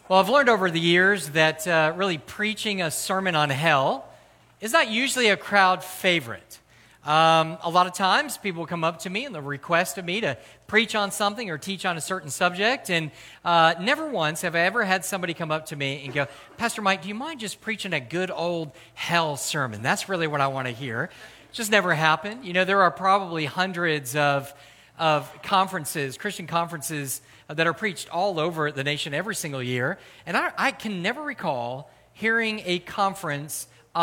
Well, I've learned over the years that really preaching a sermon on hell is not usually a crowd favorite. A lot of times people come up to me and they'll request of me to preach on something or teach on a certain subject, and never once have I ever had somebody come up to me and go, "Pastor Mike, do you mind just preaching a good old hell sermon? That's really what I want to hear." It's just never happened. You know, there are probably hundreds of conferences, Christian conferences, that are preached all over the nation every single year. And I can never recall hearing a conference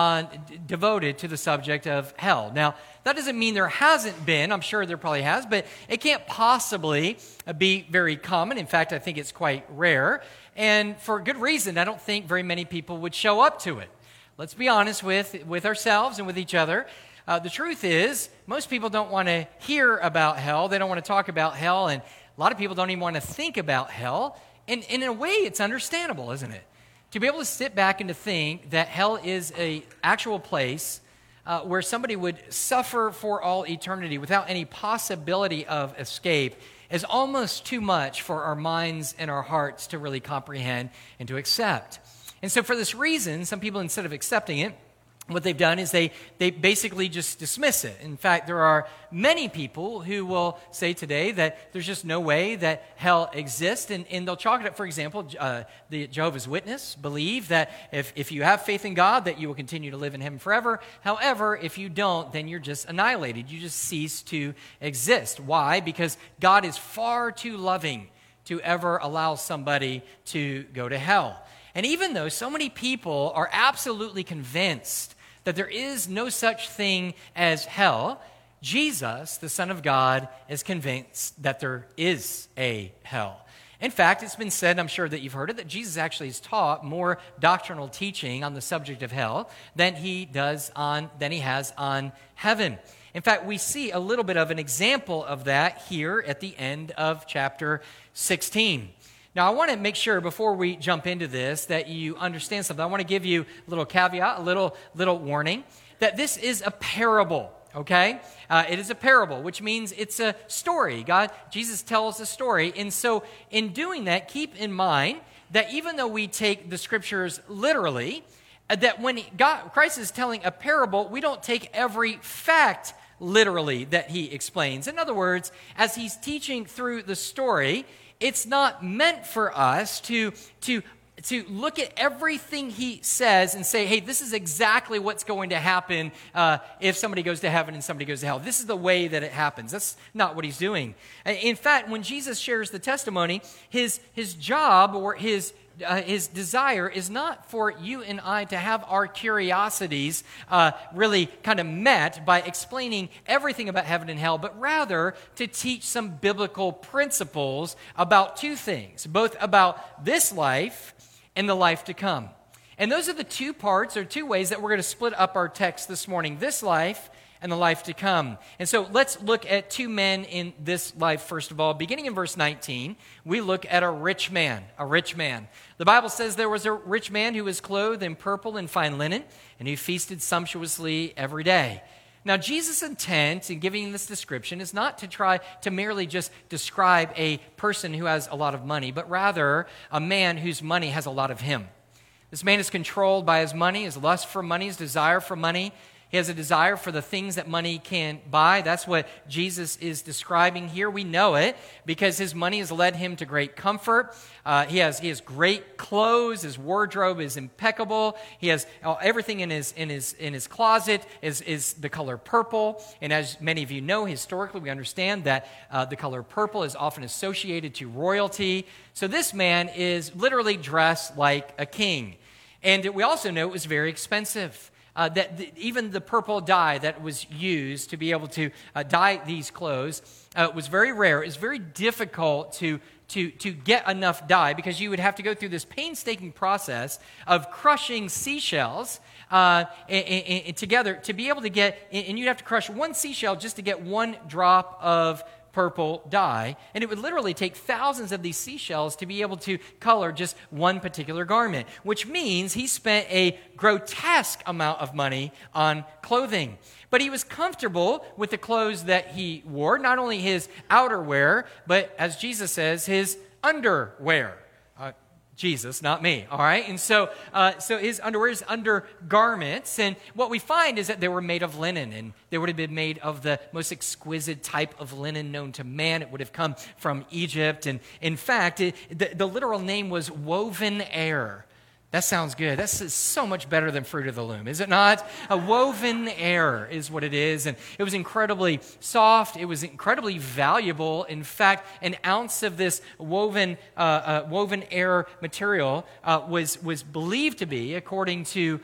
devoted to the subject of hell. Now, that doesn't mean there hasn't been. I'm sure there probably has, but it can't possibly be very common. In fact, I think it's quite rare. And for good reason, I don't think very many people would show up to it. Let's be honest with ourselves and with each other. The truth is, most people don't want to hear about hell. They don't want to talk about hell, and a lot of people don't even want to think about hell. And in a way, it's understandable, isn't it? To be able to sit back and to think that hell is an actual place where somebody would suffer for all eternity without any possibility of escape is almost too much for our minds and our hearts to really comprehend and to accept. And so for this reason, some people, instead of accepting it, what they've done is they basically just dismiss it. In fact, there are many people who will say today that there's just no way that hell exists, and they'll chalk it up. For example, the Jehovah's Witness believe that if you have faith in God, that you will continue to live in Him forever. However, if you don't, then you're just annihilated. You just cease to exist. Why? Because God is far too loving to ever allow somebody to go to hell. And even though so many people are absolutely convinced that there is no such thing as hell, Jesus, the Son of God, is convinced that there is a hell. In fact, it's been said, I'm sure that you've heard it, that Jesus actually has taught more doctrinal teaching on the subject of hell than he has on heaven. In fact, we see a little bit of an example of that here at the end of chapter 16. Now, I want to make sure before we jump into this that you understand something. I want to give you a little caveat, a little warning, that this is a parable, okay? It is a parable, which means it's a story. Jesus tells a story. And so in doing that, keep in mind that even though we take the scriptures literally, that when Christ is telling a parable, we don't take every fact literally that he explains. In other words, as he's teaching through the story, it's not meant for us to look at everything he says and say, hey, this is exactly what's going to happen if somebody goes to heaven and somebody goes to hell. This is the way that it happens. That's not what he's doing. In fact, when Jesus shares the testimony, his job or his desire is not for you and I to have our curiosities really kind of met by explaining everything about heaven and hell, but rather to teach some biblical principles about two things, both about this life and the life to come. And those are the two parts or two ways that we're going to split up our text this morning, this life and the life to come. And so let's look at two men in this life, first of all. Beginning in verse 19, we look at a rich man. The Bible says there was a rich man who was clothed in purple and fine linen, and who feasted sumptuously every day. Now, Jesus' intent in giving this description is not to try to merely just describe a person who has a lot of money, but rather a man whose money has a lot of him. This man is controlled by his money, his lust for money, his desire for money. He has a desire for the things that money can buy. That's what Jesus is describing here. We know it because his money has led him to great comfort. He has great clothes. His wardrobe is impeccable. He has everything in his closet is the color purple. And as many of you know, historically we understand that the color purple is often associated to royalty. So this man is literally dressed like a king. And we also know it was very expensive. Even the purple dye that was used to be able to dye these clothes was very rare. It was very difficult to get enough dye because you would have to go through this painstaking process of crushing seashells together to be able to get, and you'd have to crush one seashell just to get one drop of purple dye, and it would literally take thousands of these seashells to be able to color just one particular garment, which means he spent a grotesque amount of money on clothing. But he was comfortable with the clothes that he wore, not only his outerwear, but as Jesus says, his underwear. Jesus, not me, all right? And so his underwear is undergarments, and what we find is that they were made of linen, and they would have been made of the most exquisite type of linen known to man. It would have come from Egypt, and in fact, the literal name was woven air. That sounds good. That's so much better than fruit of the loom, is it not? A woven air is what it is, and it was incredibly soft. It was incredibly valuable. In fact, an ounce of this woven air material was believed to be, according to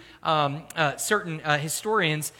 certain historians,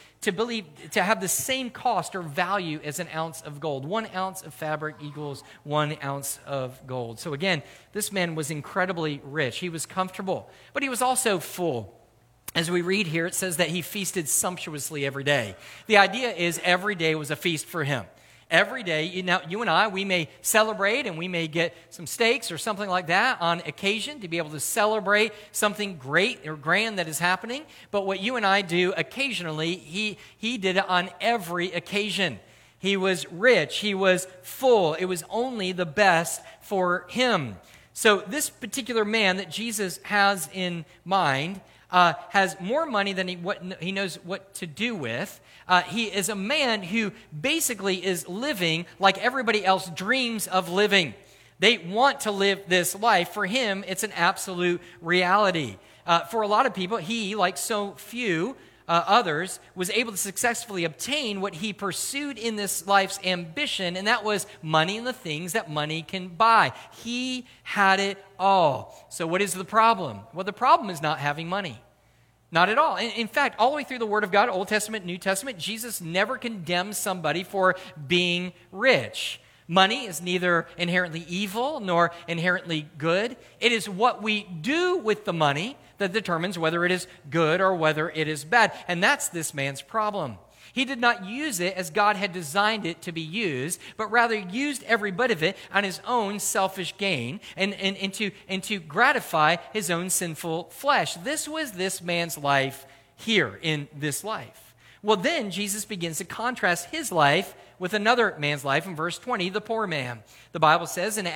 to have the same cost or value as an ounce of gold. 1 ounce of fabric equals 1 ounce of gold. So again, this man was incredibly rich. He was comfortable, but he was also full. As we read here, it says that he feasted sumptuously every day. The idea is every day was a feast for him. Every day, you and I, we may celebrate and we may get some steaks or something like that on occasion to be able to celebrate something great or grand that is happening. But what you and I do occasionally, he did it on every occasion. He was rich. He was full. It was only the best for him. So this particular man that Jesus has in mind has more money than he knows what to do with. He is a man who basically is living like everybody else dreams of living. They want to live this life. For him, it's an absolute reality. For a lot of people, he, like so few others, was able to successfully obtain what he pursued in this life's ambition, and that was money and the things that money can buy. He had it all. So what is the problem? Well, the problem is not having money. Not at all. In fact, all the way through the Word of God, Old Testament, New Testament, Jesus never condemns somebody for being rich. Money is neither inherently evil nor inherently good. It is what we do with the money that determines whether it is good or whether it is bad. And that's this man's problem. He did not use it as God had designed it to be used, but rather used every bit of it on his own selfish gain and to gratify his own sinful flesh. This was this man's life here in this life. Well, then Jesus begins to contrast his life with another man's life in verse 20, the poor man. The Bible says, and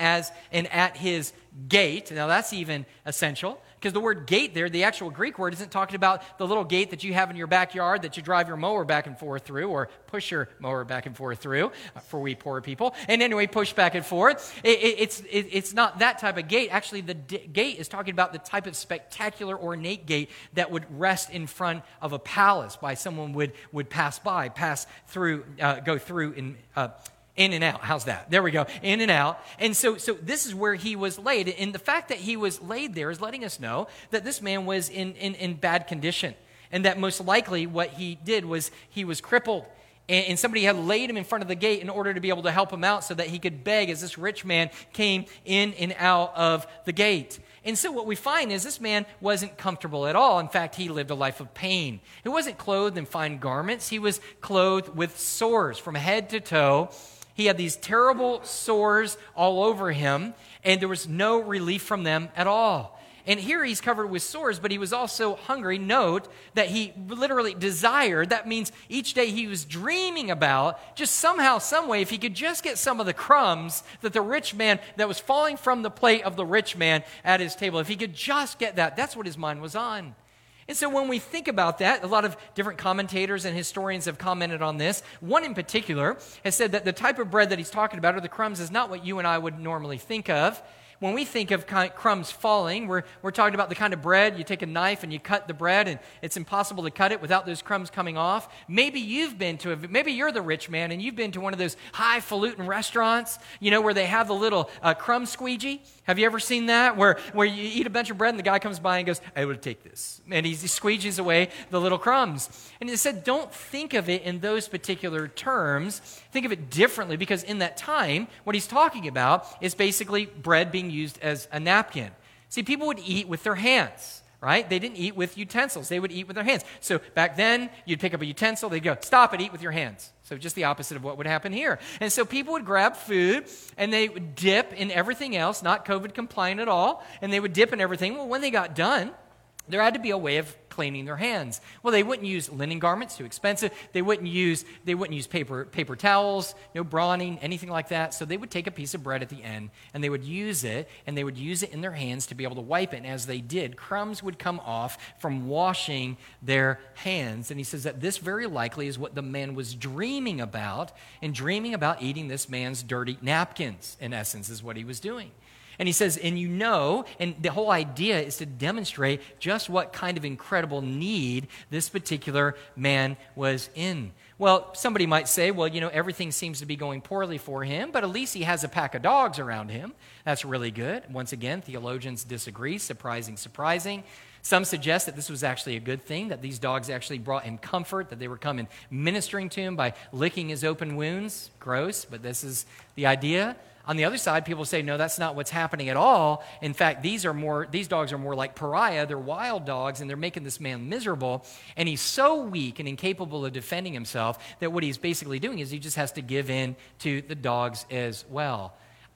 at his gate, now that's even essential, because the word gate there, the actual Greek word, isn't talking about the little gate that you have in your backyard that you drive your mower back and forth through, or push your mower back and forth through, for we poor people. And anyway, push back and forth. It's not that type of gate. Actually, the gate is talking about the type of spectacular, ornate gate that would rest in front of a palace by someone would pass by, pass through, go through in and out. How's that? There we go. In and out. And so this is where he was laid. And the fact that he was laid there is letting us know that this man was in bad condition. And that most likely what he did was he was crippled. And somebody had laid him in front of the gate in order to be able to help him out so that he could beg as this rich man came in and out of the gate. And so what we find is this man wasn't comfortable at all. In fact, he lived a life of pain. He wasn't clothed in fine garments. He was clothed with sores from head to toe. He had these terrible sores all over him, and there was no relief from them at all. And here he's covered with sores, but he was also hungry. Note that he literally desired. That means each day he was dreaming about just somehow, some way, if he could just get some of the crumbs that the rich man, that was falling from the plate of the rich man at his table, if he could just get that, that's what his mind was on. And so when we think about that, a lot of different commentators and historians have commented on this. One in particular has said that the type of bread that he's talking about, or the crumbs, is not what you and I would normally think of. When we think of crumbs falling, we're talking about the kind of bread, you take a knife and you cut the bread and it's impossible to cut it without those crumbs coming off. Maybe you're the rich man and you've been to one of those highfalutin restaurants, where they have the little crumb squeegee. Have you ever seen that? Where you eat a bunch of bread and the guy comes by and goes, I will take this. And he squeegees away the little crumbs. And it said, don't think of it in those particular terms. Think of it differently, because in that time, what he's talking about is basically bread being used as a napkin. See, people would eat with their hands, right? They didn't eat with utensils. They would eat with their hands. So back then, you'd pick up a utensil. They'd go, stop it, eat with your hands. So just the opposite of what would happen here. And so people would grab food and they would dip in everything else, not COVID compliant at all, and they would dip in everything. Well, when they got done, there had to be a way of cleaning their hands. Well, they wouldn't use linen garments, too expensive. They wouldn't use paper towels, no brawning, anything like that. So they would take a piece of bread at the end, and they would use it in their hands to be able to wipe it. And as they did, crumbs would come off from washing their hands. And he says that this very likely is what the man was dreaming about eating this man's dirty napkins, in essence, is what he was doing. And he says, and the whole idea is to demonstrate just what kind of incredible need this particular man was in. Well, somebody might say, well, everything seems to be going poorly for him, but at least he has a pack of dogs around him. That's really good. Once again, theologians disagree. Surprising. Some suggest that this was actually a good thing, that these dogs actually brought him comfort, that they were coming ministering to him by licking his open wounds. Gross, but this is the idea. On the other side, people say, no, that's not what's happening at all. In fact, these dogs are more like pariah. They're wild dogs, and they're making this man miserable. And he's so weak and incapable of defending himself that what he's basically doing is he just has to give in to the dogs as well.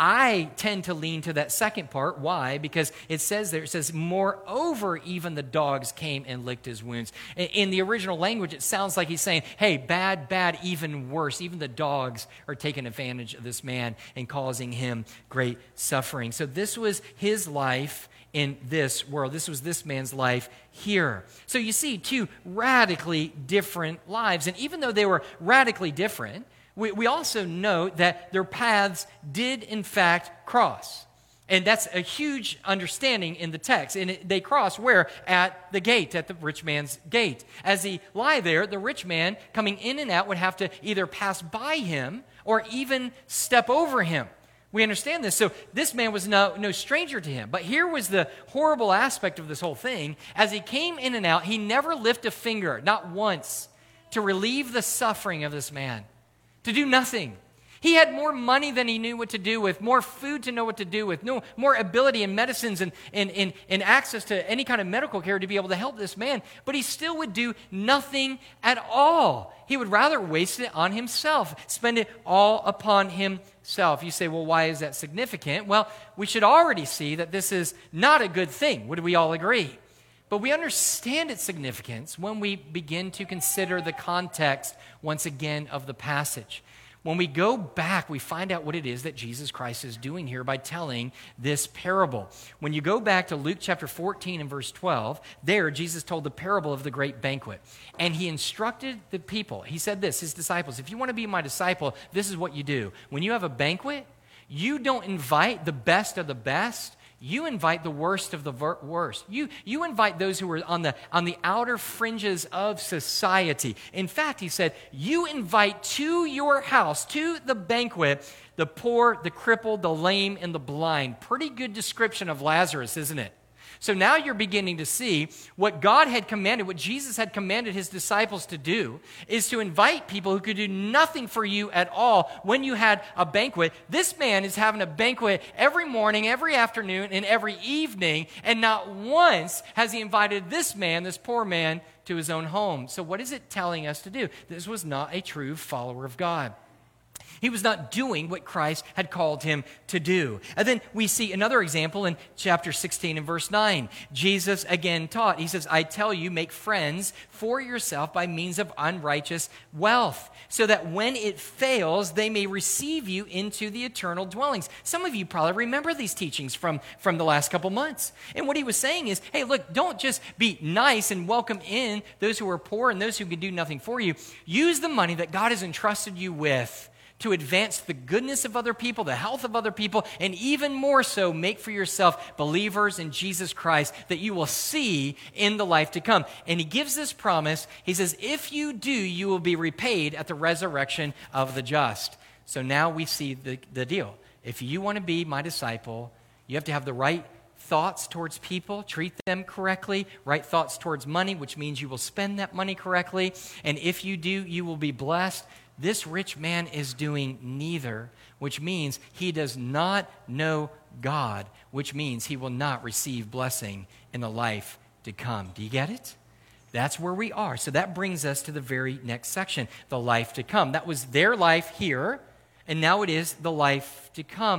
I tend to lean to that second part. Why? Because it says, moreover, even the dogs came and licked his wounds. In the original language, it sounds like he's saying, hey, bad, even worse. Even the dogs are taking advantage of this man and causing him great suffering. So this was his life in this world. This was this man's life here. So you see two radically different lives. And even though they were radically different, we also note that their paths did, in fact, cross. And that's a huge understanding in the text. And they cross where? At the gate, at the rich man's gate. As he lie there, the rich man coming in and out would have to either pass by him or even step over him. We understand this. So this man was no stranger to him. But here was the horrible aspect of this whole thing. As he came in and out, he never lifted a finger, not once, to relieve the suffering of this man. To do nothing. He had more money than he knew what to do with, more food to know what to do with, more ability in medicines and access to any kind of medical care to be able to help this man, but he still would do nothing at all. He would rather waste it on himself, spend it all upon himself. You say, well, why is that significant? Well, we should already see that this is not a good thing. Would we all agree? But we understand its significance when we begin to consider the context, once again, of the passage. When we go back, we find out what it is that Jesus Christ is doing here by telling this parable. When you go back to Luke chapter 14 and verse 12, there Jesus told the parable of the great banquet. And he instructed the people. He said this, his disciples, if you want to be my disciple, this is what you do. When you have a banquet, you don't invite the best of the best. You invite the worst of the worst. You invite those who are on the outer fringes of society. In fact, he said, you invite to your house, to the banquet, the poor, the crippled, the lame, and the blind. Pretty good description of Lazarus, isn't it? So now you're beginning to see what God had commanded, what Jesus had commanded his disciples to do, is to invite people who could do nothing for you at all when you had a banquet. This man is having a banquet every morning, every afternoon, and every evening, and not once has he invited this man, this poor man, to his own home. So what is it telling us to do? This was not a true follower of God. He was not doing what Christ had called him to do. And then we see another example in chapter 16 and verse 9. Jesus again taught. He says, I tell you, make friends for yourself by means of unrighteous wealth, so that when it fails, they may receive you into the eternal dwellings. Some of you probably remember these teachings from the last couple months. And what he was saying is, hey, look, don't just be nice and welcome in those who are poor and those who can do nothing for you. Use the money that God has entrusted you with to advance the goodness of other people, the health of other people, and even more so, make for yourself believers in Jesus Christ that you will see in the life to come. And he gives this promise. He says, if you do, you will be repaid at the resurrection of the just. So now we see the deal. If you want to be my disciple, you have to have the right thoughts towards people, treat them correctly, right thoughts towards money, which means you will spend that money correctly. And if you do, you will be blessed. This rich man is doing neither, which means he does not know God, which means he will not receive blessing in the life to come. Do you get it? That's where we are. So that brings us to the very next section, the life to come. That was their life here, and now it is the life to come.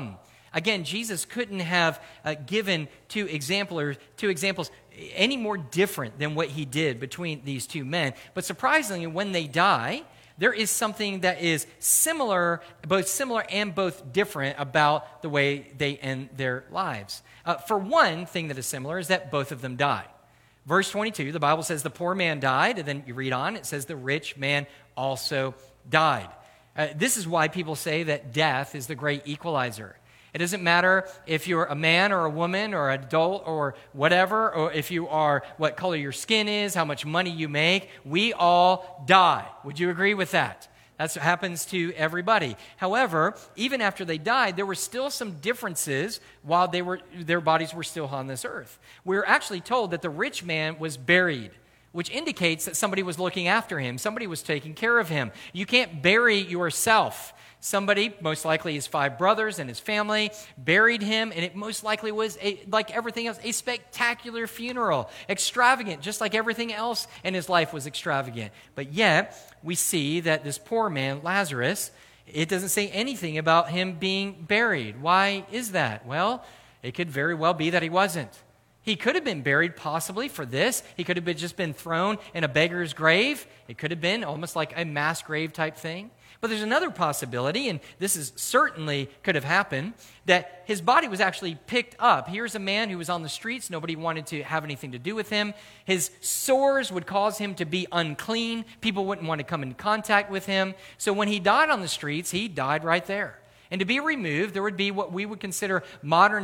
Again, Jesus couldn't have given two examples any more different than what he did between these two men. But surprisingly, when they die, there is something that is both similar and both different about the way they end their lives. For one thing that is similar is that both of them die. Verse 22, the Bible says the poor man died, and then you read on, it says the rich man also died. This is why people say that death is the great equalizer. It doesn't matter if you're a man or a woman or an adult or whatever, or if you are, what color your skin is, how much money you make. We all die. Would you agree with that? That's what happens to everybody. However, even after they died, there were still some differences while their bodies were still on this earth. We're actually told that the rich man was buried, which indicates that somebody was looking after him. Somebody was taking care of him. You can't bury yourself. Somebody, most likely his 5 brothers and his family, buried him, and it most likely was, like everything else, a spectacular funeral, extravagant, just like everything else in his life was extravagant. But yet, we see that this poor man, Lazarus, it doesn't say anything about him being buried. Why is that? Well, it could very well be that he wasn't. He could have been buried possibly for this. He could have just been thrown in a beggar's grave. It could have been almost like a mass grave type thing. But there's another possibility, and this is certainly could have happened, that his body was actually picked up. Here's a man who was on the streets. Nobody wanted to have anything to do with him. His sores would cause him to be unclean. People wouldn't want to come in contact with him. So when he died on the streets, he died right there. And to be removed, there would be what we would consider according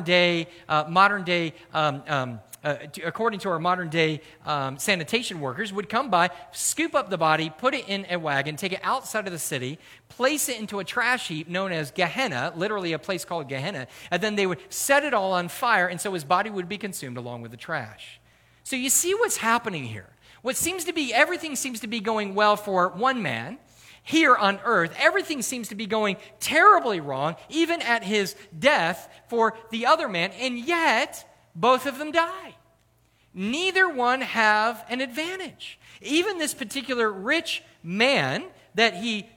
to our modern day sanitation workers, would come by, scoop up the body, put it in a wagon, take it outside of the city, place it into a trash heap known as Gehenna, literally a place called Gehenna, and then they would set it all on fire, and so his body would be consumed along with the trash. So you see what's happening here. Everything seems to be going well for one man. Here on earth, everything seems to be going terribly wrong, even at his death for the other man, and yet both of them die. Neither one have an advantage. Even this particular rich man that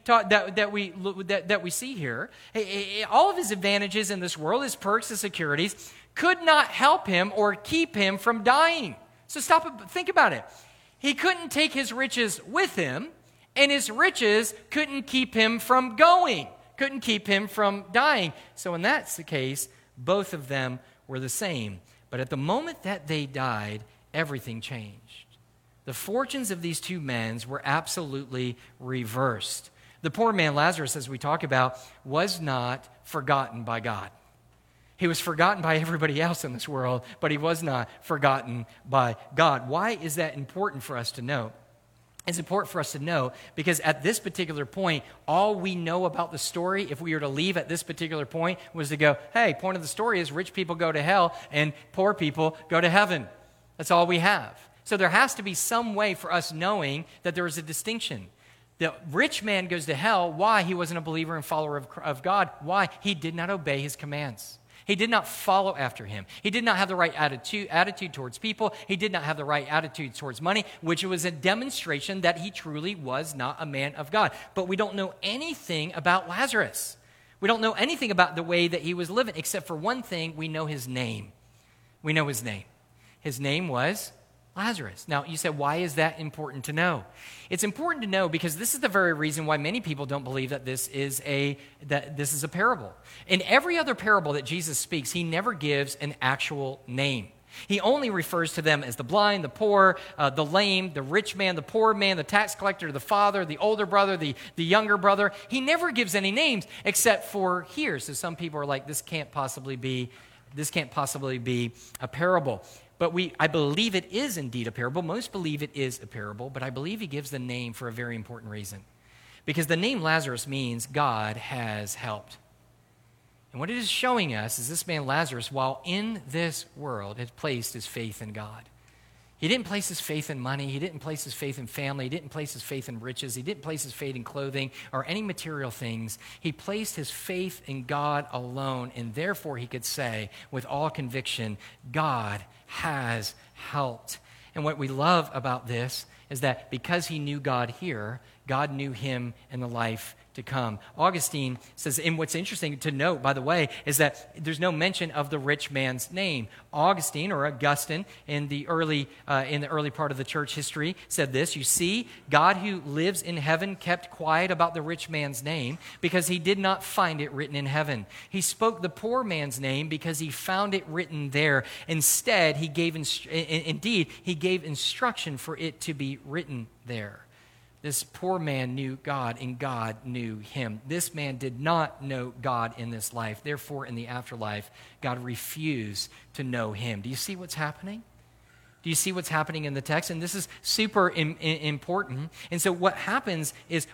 we see here, all of his advantages in this world, his perks, his securities, could not help him or keep him from dying. So stop and think about it. He couldn't take his riches with him, and his riches couldn't keep him from going, couldn't keep him from dying. So in that case, both of them were the same. But at the moment that they died, everything changed. The fortunes of these two men were absolutely reversed. The poor man, Lazarus, as we talk about, was not forgotten by God. He was forgotten by everybody else in this world, but he was not forgotten by God. Why is that important for us to know? It's important for us to know because at this particular point, all we know about the story, if we were to leave at this particular point, was to go, hey, point of the story is rich people go to hell and poor people go to heaven. That's all we have. So there has to be some way for us knowing that there is a distinction. The rich man goes to hell. Why? He wasn't a believer and follower of God. Why? He did not obey his commands. He did not follow after him. He did not have the right attitude towards people. He did not have the right attitude towards money, which was a demonstration that he truly was not a man of God. But we don't know anything about Lazarus. We don't know anything about the way that he was living, except for one thing, we know his name. We know his name. His name was Lazarus. Now, you said, why is that important to know? It's important to know because this is the very reason why many people don't believe that this is a parable. In every other parable that Jesus speaks, he never gives an actual name. He only refers to them as the blind, the poor, the lame, the rich man, the poor man, the tax collector, the father, the older brother, the younger brother. He never gives any names except for here. So some people are like, this can't possibly be a parable. But I believe it is indeed a parable. Most believe it is a parable, but I believe he gives the name for a very important reason. Because the name Lazarus means God has helped. And what it is showing us is this man Lazarus, while in this world, had placed his faith in God. He didn't place his faith in money. He didn't place his faith in family. He didn't place his faith in riches. He didn't place his faith in clothing or any material things. He placed his faith in God alone, and therefore he could say with all conviction, God has helped. And what we love about this is that because he knew God here, God knew him in the life to come. Augustine says, and what's interesting to note, by the way, is that there's no mention of the rich man's name. Augustine, or Augustine, in the early part of the church history, said this: "You see, God who lives in heaven kept quiet about the rich man's name because he did not find it written in heaven. He spoke the poor man's name because he found it written there. Instead, he gave instruction for it to be written there." This poor man knew God, and God knew him. This man did not know God in this life. Therefore, in the afterlife, God refused to know him. Do you see what's happening? Do you see what's happening in the text? And this is super important. And so what happens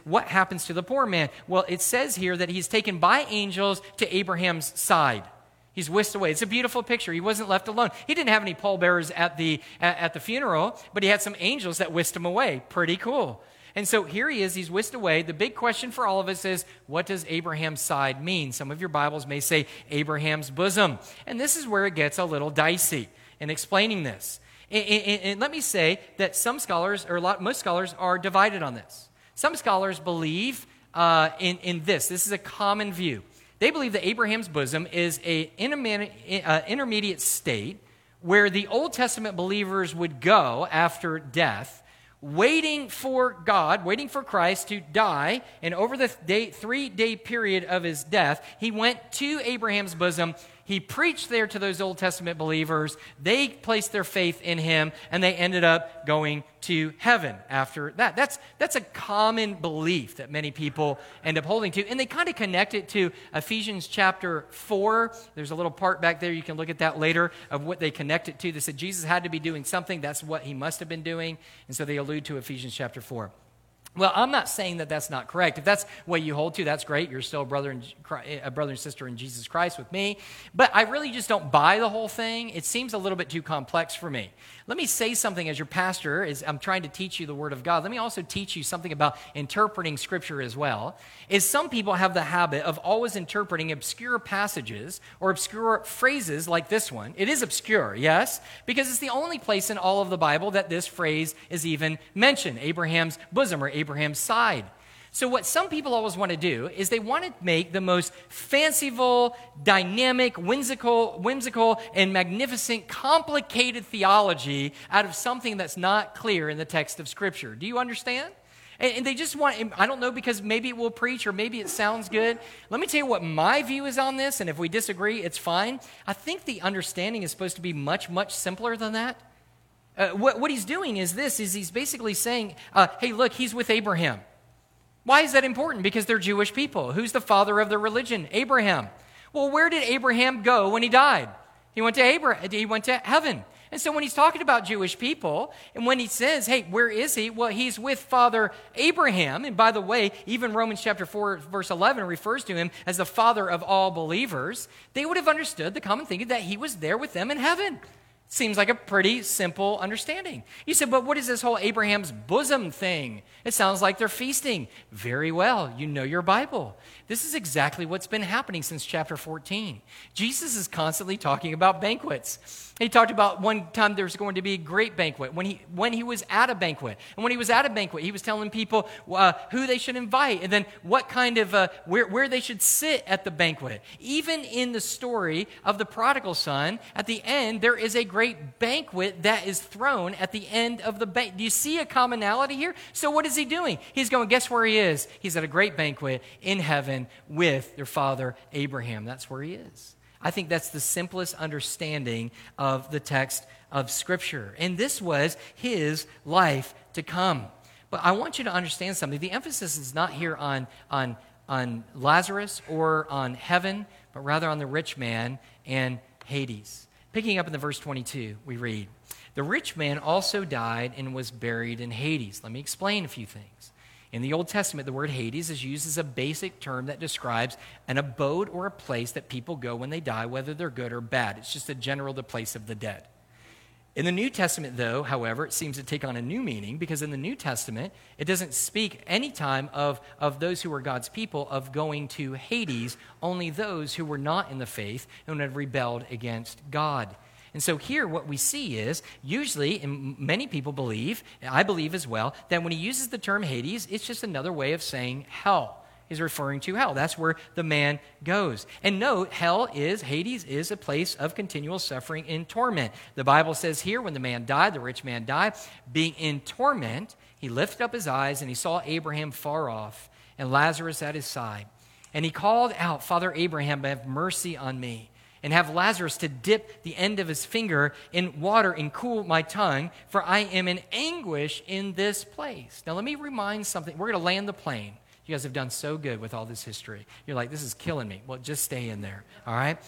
to the poor man? Well, it says here that he's taken by angels to Abraham's side. He's whisked away. It's a beautiful picture. He wasn't left alone. He didn't have any pallbearers at the funeral, but he had some angels that whisked him away. Pretty cool. And so here he is, he's whisked away. The big question for all of us is, what does Abraham's side mean? Some of your Bibles may say Abraham's bosom. And this is where it gets a little dicey in explaining this. And let me say that some scholars, most scholars, are divided on this. Some scholars believe in this. This is a common view. They believe that Abraham's bosom is an intermediate state where the Old Testament believers would go after death, waiting for God, waiting for Christ to die, and over the 3-day period of his death, he went to Abraham's bosom. He preached there to those Old Testament believers. They placed their faith in him, and they ended up going to heaven after that. That's a common belief that many people end up holding to, and they kind of connect it to Ephesians chapter 4. There's a little part back there, you can look at that later, of what they connect it to. They said Jesus had to be doing something. That's what he must have been doing, and so they allude to Ephesians chapter 4. Well, I'm not saying that that's not correct. If that's what you hold to, that's great. You're still a brother and sister in Jesus Christ with me. But I really just don't buy the whole thing. It seems a little bit too complex for me. Let me say something as your pastor, as I'm trying to teach you the Word of God. Let me also teach you something about interpreting Scripture as well. Is some people have the habit of always interpreting obscure passages or obscure phrases like this one. It is obscure, yes, because it's the only place in all of the Bible that this phrase is even mentioned, Abraham's bosom or Abraham's side. So what some people always want to do is they want to make the most fanciful, dynamic, whimsical, and magnificent, complicated theology out of something that's not clear in the text of Scripture. Do you understand? And they just want, I don't know, because maybe it will preach or maybe it sounds good. Let me tell you what my view is on this, and if we disagree, it's fine. I think the understanding is supposed to be much, much simpler than that. What he's doing is this, is he's basically saying, hey, look, he's with Abraham. Why is that important? Because they're Jewish people. Who's the father of their religion? Abraham. Well, where did Abraham go when he died? He went to heaven. And so when he's talking about Jewish people, and when he says, hey, where is he? Well, he's with Father Abraham. And by the way, even Romans chapter 4, verse 11 refers to him as the father of all believers. They would have understood the common thinking that he was there with them in heaven. Seems like a pretty simple understanding. You said, but what is this whole Abraham's bosom thing? It sounds like they're feasting. Very well, you know your Bible. This is exactly what's been happening since chapter 14. Jesus is constantly talking about banquets. He talked about one time there's going to be a great banquet when he was at a banquet. And when he was at a banquet, he was telling people who they should invite and then what kind of, where they should sit at the banquet. Even in the story of the prodigal son, at the end, there is a great banquet that is thrown at the end of the banquet. Do you see a commonality here? So what is he doing? He's going, guess where he is? He's at a great banquet in heaven with their father Abraham. That's where he is. I think that's the simplest understanding of the text of Scripture. And this was his life to come. But I want you to understand something. The emphasis is not here on Lazarus or on heaven, but rather on the rich man and Hades. Picking up in the verse 22, we read, "The rich man also died and was buried in Hades." Let me explain a few things. In the Old Testament, the word Hades is used as a basic term that describes an abode or a place that people go when they die, whether they're good or bad. It's just the place of the dead. In the New Testament, though, however, it seems to take on a new meaning, because in the New Testament, it doesn't speak any time of those who were God's people of going to Hades, only those who were not in the faith and had rebelled against God. And so here what we see is usually, and many people believe, and I believe as well, that when he uses the term Hades, it's just another way of saying hell. He's referring to hell. That's where the man goes. And note, Hades is a place of continual suffering and torment. The Bible says here, when the man died, the rich man died, being in torment, he lifted up his eyes and he saw Abraham far off and Lazarus at his side. And he called out, Father Abraham, have mercy on me, and have Lazarus to dip the end of his finger in water and cool my tongue, for I am in anguish in this place. Now let me remind something. We're going to land the plane. You guys have done so good with all this history. You're like, this is killing me. Well, just stay in there, all right?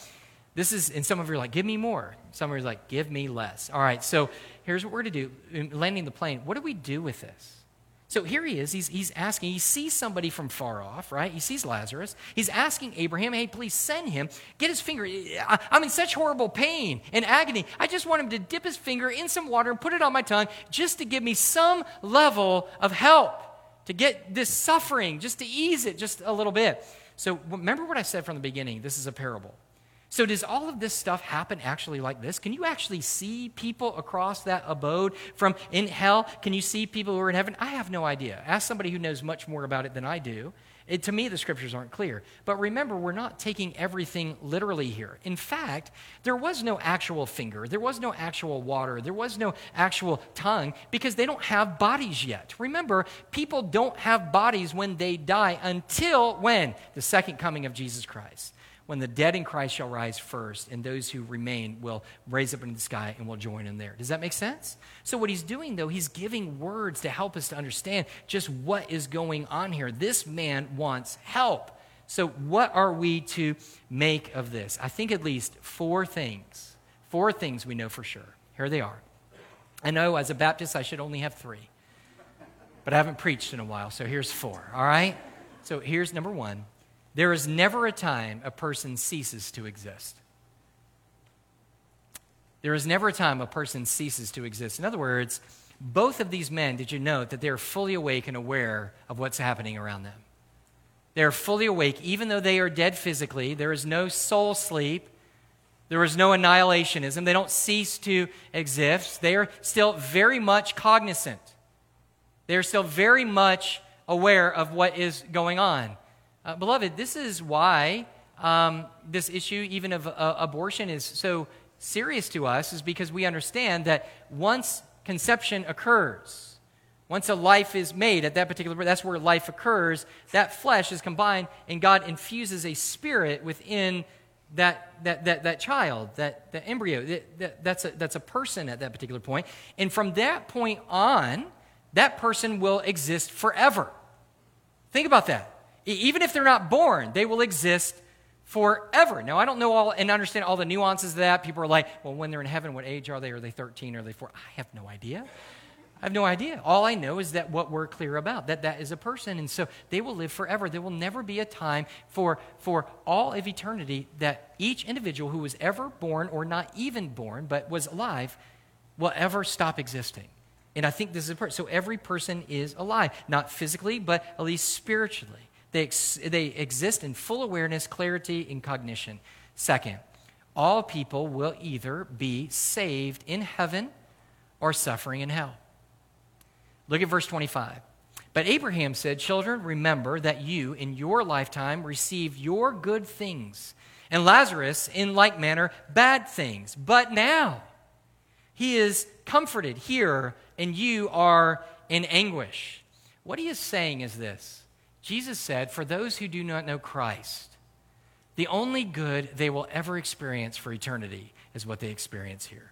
And some of you are like, give me more. Some of you are like, give me less. All right, so here's what we're going to do. In landing the plane, what do we do with this? So here he is, he's asking, he sees somebody from far off, right? He sees Lazarus. He's asking Abraham, hey, please send him, get his finger. I'm in such horrible pain and agony. I just want him to dip his finger in some water and put it on my tongue just to give me some level of help, to get this suffering, just to ease it just a little bit. So remember what I said from the beginning, this is a parable. So does all of this stuff happen actually like this? Can you actually see people across that abode from in hell? Can you see people who are in heaven? I have no idea. Ask somebody who knows much more about it than I do. To me, the scriptures aren't clear. But remember, we're not taking everything literally here. In fact, there was no actual finger. There was no actual water. There was no actual tongue because they don't have bodies yet. Remember, people don't have bodies when they die until when? The second coming of Jesus Christ. When the dead in Christ shall rise first, and those who remain will raise up into the sky and will join in there. Does that make sense? So what he's doing, though, he's giving words to help us to understand just what is going on here. This man wants help. So what are we to make of this? I think at least four things we know for sure. Here they are. I know as a Baptist I should only have three, but I haven't preached in a while, so here's four, all right? So here's number one. There is never a time a person ceases to exist. There is never a time a person ceases to exist. In other words, both of these men, did you note that they're fully awake and aware of what's happening around them? They're fully awake, even though they are dead physically. There is no soul sleep. There is no annihilationism. They don't cease to exist. They are still very much cognizant. They are still very much aware of what is going on. Beloved, this is why this issue even of abortion is so serious to us, is because we understand that once conception occurs, once a life is made at that particular, that's where life occurs, that flesh is combined and God infuses a spirit within that child, that embryo. That's a person at that particular point. And from that point on, that person will exist forever. Think about that. Even if they're not born, they will exist forever. Now, I don't know all and understand all the nuances of that. People are like, well, when they're in heaven, what age are they? Are they 13? Are they 4? I have no idea. I have no idea. All I know is that what we're clear about, that is a person. And so they will live forever. There will never be a time for all of eternity that each individual who was ever born or not even born but was alive will ever stop existing. And I think this is important. So every person is alive, not physically, but at least spiritually. They exist in full awareness, clarity, and cognition. Second, all people will either be saved in heaven or suffering in hell. Look at verse 25. But Abraham said, children, remember that you in your lifetime received your good things, and Lazarus in like manner bad things. But now he is comforted here, and you are in anguish. What he is saying is this. Jesus said, for those who do not know Christ, the only good they will ever experience for eternity is what they experience here.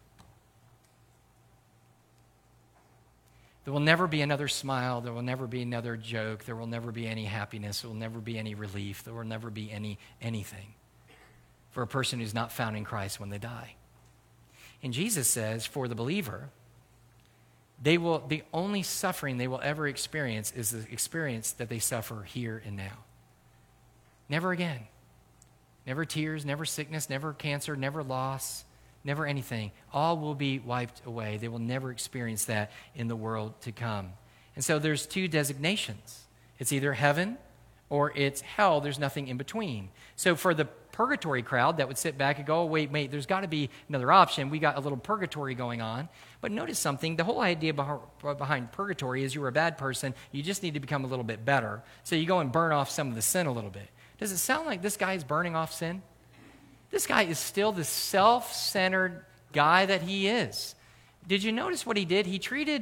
There will never be another smile. There will never be another joke. There will never be any happiness. There will never be any relief. There will never be anything for a person who's not found in Christ when they die. And Jesus says, for the believer, the only suffering they will ever experience is the experience that they suffer here and now. Never again. Never tears, never sickness, never cancer, never loss, never anything. All will be wiped away. They will never experience that in the world to come. And so there's two designations. It's either heaven or it's hell. There's nothing in between. So for the purgatory crowd that would sit back and go, oh, wait, mate, there's got to be another option. We got a little purgatory going on. But notice something. The whole idea behind purgatory is you were a bad person. You just need to become a little bit better. So you go and burn off some of the sin a little bit. Does it sound like this guy is burning off sin? This guy is still the self-centered guy that he is. Did you notice what he did? He treated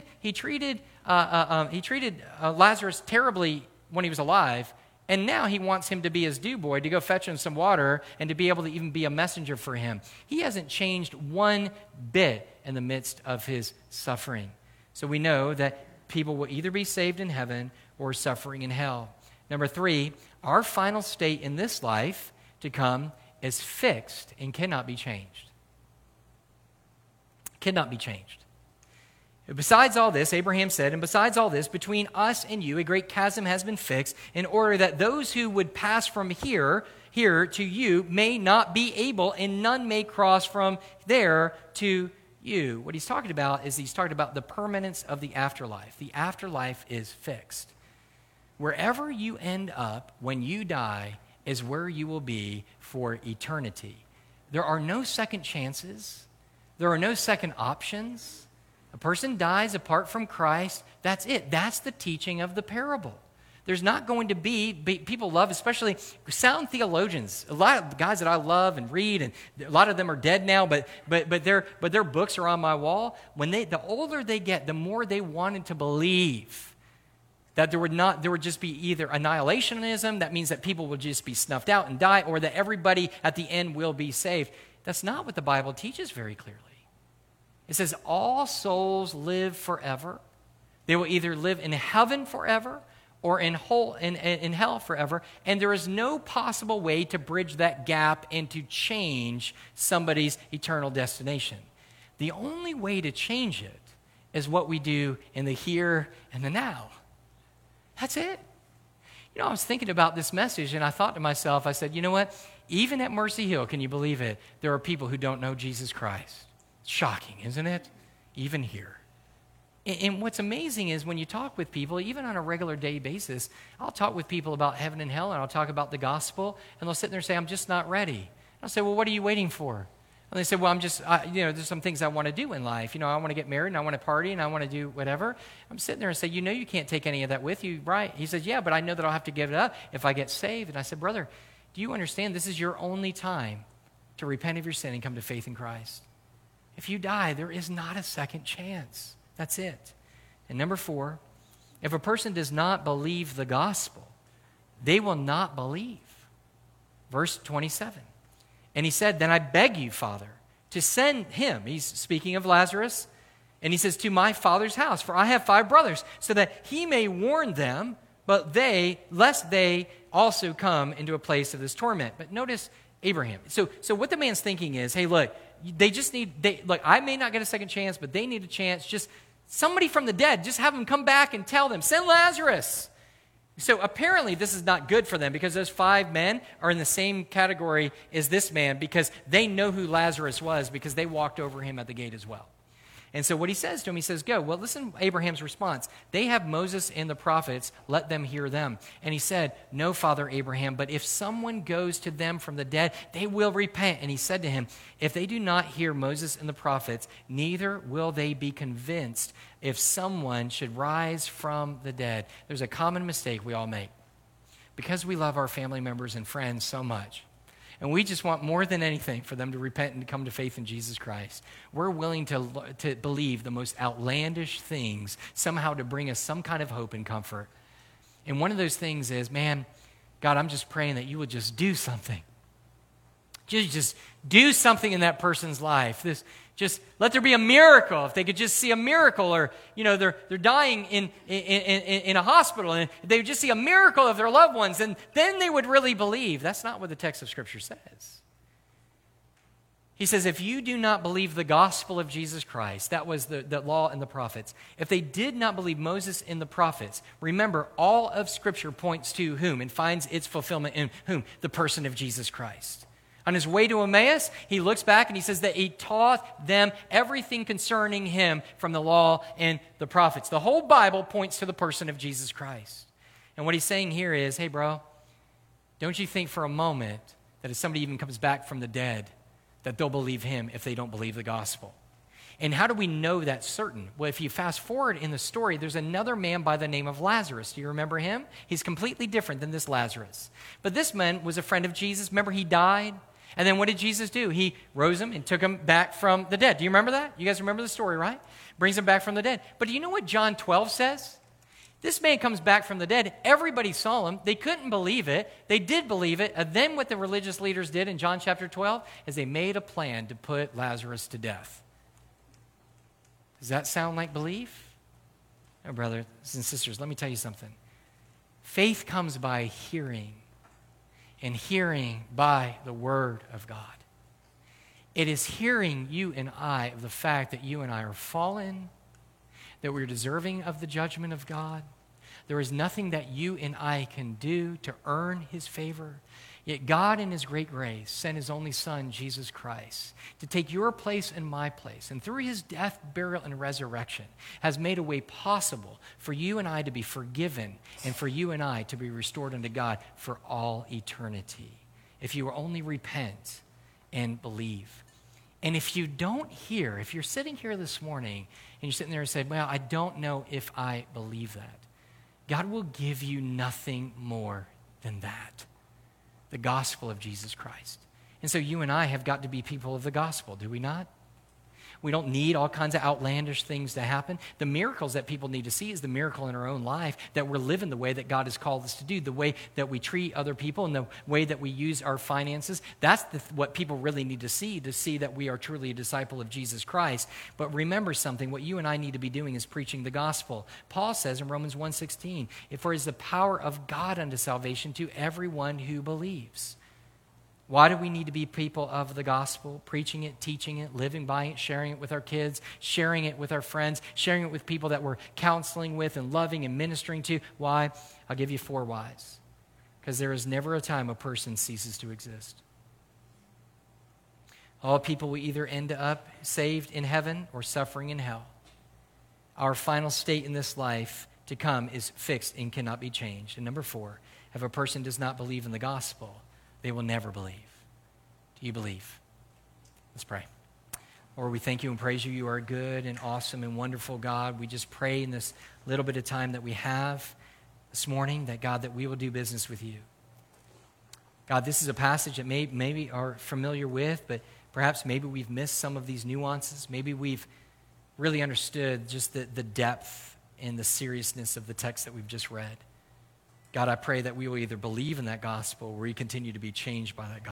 Lazarus terribly when he was alive, and now he wants him to be his do boy, to go fetch him some water, and to be able to even be a messenger for him. He hasn't changed one bit in the midst of his suffering. So we know that people will either be saved in heaven or suffering in hell. Number 3, our final state in this life to come is fixed and cannot be changed. Cannot be changed. Besides all this, Abraham said, and besides all this, between us and you, a great chasm has been fixed in order that those who would pass from here to you may not be able, and none may cross from there to you. What he's talking about is he's talking about the permanence of the afterlife. The afterlife is fixed. Wherever you end up when you die is where you will be for eternity. There are no second chances. There are no second options. A person dies apart from Christ, that's it. That's the teaching of the parable. There's not going to be people love, especially sound theologians. A lot of guys that I love and read, and a lot of them are dead now, but their books are on my wall. The older they get, the more they wanted to believe that there would just be either annihilationism, that means that people will just be snuffed out and die, or that everybody at the end will be saved. That's not what the Bible teaches very clearly. It says all souls live forever. They will either live in heaven forever or in hell forever, and there is no possible way to bridge that gap and to change somebody's eternal destination. The only way to change it is what we do in the here and the now. That's it. You know, I was thinking about this message, and I thought to myself, I said, you know what? Even at Mercy Hill, can you believe it? There are people who don't know Jesus Christ. Shocking, isn't it? Even here. And what's amazing is when you talk with people, even on a regular day basis, I'll talk with people about heaven and hell, and I'll talk about the gospel, and they'll sit there and say, I'm just not ready. And I'll say, well, what are you waiting for? And they say, well, there's some things I want to do in life. I want to get married, and I want to party, and I want to do whatever. I'm sitting there and say, you can't take any of that with you, right? He says, yeah, but I know that I'll have to give it up if I get saved. And I said, brother, do you understand this is your only time to repent of your sin and come to faith in Christ? If you die, there is not a second chance. That's it. And number 4, if a person does not believe the gospel, they will not believe. Verse 27. And he said, then I beg you, Father, to send him. He's speaking of Lazarus. And he says, to my father's house, for I have 5 brothers, so that he may warn them, lest they also come into a place of this torment. But notice Abraham. So what the man's thinking is, hey, look, I may not get a second chance, but they need a chance. Just somebody from the dead, just have them come back and tell them, send Lazarus. So apparently this is not good for them, because those 5 men are in the same category as this man, because they know who Lazarus was, because they walked over him at the gate as well. And so what he says to him, he says, go. Well, listen to Abraham's response. They have Moses and the prophets. Let them hear them. And he said, no, Father Abraham, but if someone goes to them from the dead, they will repent. And he said to him, if they do not hear Moses and the prophets, neither will they be convinced if someone should rise from the dead. There's a common mistake we all make. Because we love our family members and friends so much, and we just want more than anything for them to repent and to come to faith in Jesus Christ, we're willing to believe the most outlandish things somehow to bring us some kind of hope and comfort. And one of those things is, man, God, I'm just praying that you would just do something. Just do something in that person's life. Just let there be a miracle. If they could just see a miracle, or they're dying in a hospital, and they would just see a miracle of their loved ones, and then they would really believe. That's not what the text of Scripture says. He says, if you do not believe the gospel of Jesus Christ, that was the law and the prophets. If they did not believe Moses and the prophets, remember, all of Scripture points to whom and finds its fulfillment in whom? The person of Jesus Christ. On his way to Emmaus, he looks back and he says that he taught them everything concerning him from the law and the prophets. The whole Bible points to the person of Jesus Christ. And what he's saying here is, hey, bro, don't you think for a moment that if somebody even comes back from the dead, that they'll believe him if they don't believe the gospel? And how do we know that's certain? Well, if you fast forward in the story, there's another man by the name of Lazarus. Do you remember him? He's completely different than this Lazarus. But this man was a friend of Jesus. Remember, he died. And then what did Jesus do? He rose him and took him back from the dead. Do you remember that? You guys remember the story, right? Brings him back from the dead. But do you know what John 12 says? This man comes back from the dead. Everybody saw him. They couldn't believe it. They did believe it. And then what the religious leaders did in John chapter 12 is they made a plan to put Lazarus to death. Does that sound like belief? Oh, brothers and sisters, let me tell you something. Faith comes by hearing, and hearing by the word of God. It is hearing you and I of the fact that you and I are fallen, that we're deserving of the judgment of God. There is nothing that you and I can do to earn his favor. Yet God in his great grace sent his only son, Jesus Christ, to take your place and my place. And through his death, burial, and resurrection has made a way possible for you and I to be forgiven and for you and I to be restored unto God for all eternity. If you will only repent and believe. And if you don't hear, if you're sitting here this morning and you're sitting there and say, well, I don't know if I believe that, God will give you nothing more than that. The gospel of Jesus Christ. And so you and I have got to be people of the gospel, do we not? We don't need all kinds of outlandish things to happen. The miracles that people need to see is the miracle in our own life, that we're living the way that God has called us to do, the way that we treat other people and the way that we use our finances. That's what people really need to see that we are truly a disciple of Jesus Christ. But remember something, what you and I need to be doing is preaching the gospel. Paul says in Romans 1:16, for it is the power of God unto salvation to everyone who believes. Why do we need to be people of the gospel? Preaching it, teaching it, living by it, sharing it with our kids, sharing it with our friends, sharing it with people that we're counseling with and loving and ministering to. Why? I'll give you 4 whys. Because there is never a time a person ceases to exist. All people will either end up saved in heaven or suffering in hell. Our final state in this life to come is fixed and cannot be changed. And number 4, if a person does not believe in the gospel, they will never believe. Do you believe? Let's pray. Lord, we thank you and praise you. You are a good and awesome and wonderful God. We just pray in this little bit of time that we have this morning that, God, that we will do business with you. God, this is a passage that maybe are familiar with, but perhaps maybe we've missed some of these nuances. Maybe we've really understood just the depth and the seriousness of the text that we've just read. God, I pray that we will either believe in that gospel or we continue to be changed by that gospel.